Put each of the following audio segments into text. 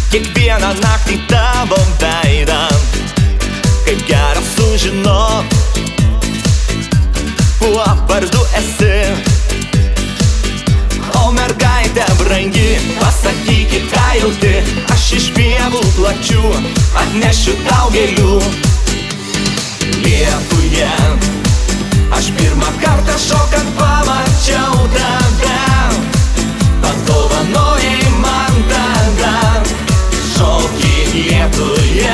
Kiekvieną naktį tavo veidą, kaip gera sužinot, kuo vardu esi. O mergaitė brangi, pasakykit, ką jauti, aš iš pievų plačių atnešiu tau gėlių. Lietuje aš pirmą kartą šokant pamačiau tave, padovanojai man tada šokį Lietuje.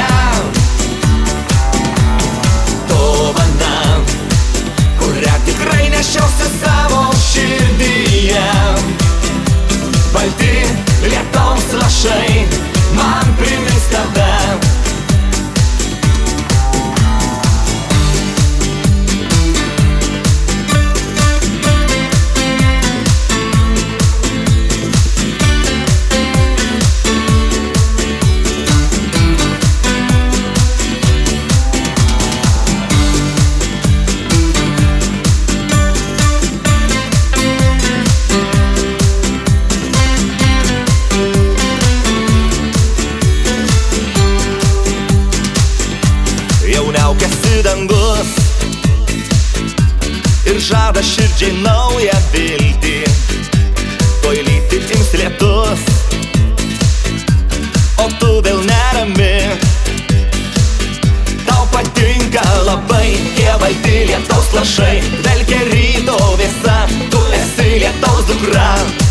Dovana, kurią tikrai nešiausi savo širdyje. Balti lietaus lašai man primins tave. Niaukiasi dangus ir žada širdžiai naują viltį, tuoj lyti ims lietus, o tu vėl nerami. Tau patinka labai tie balti lietaus lašai, dvelkia ryto vėsa, tu esi lietaus dukra.